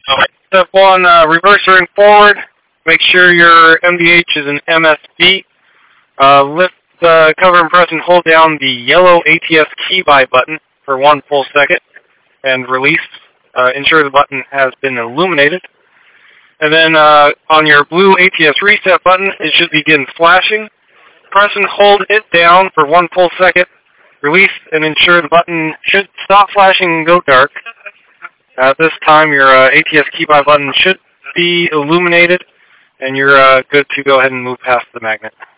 Step 1, reverse ring forward. Make sure your MDH is an MSB. Lift the cover and press and hold down the yellow ATS key buy button for 1 full second and release. Ensure the button has been illuminated. And then on your blue ATS reset button, it should begin flashing. Press and hold it down for 1 full second. Release and ensure the button should stop flashing and go dark. At this time, your ATS key buy button should be illuminated, and you're good to go ahead and move past the magnet.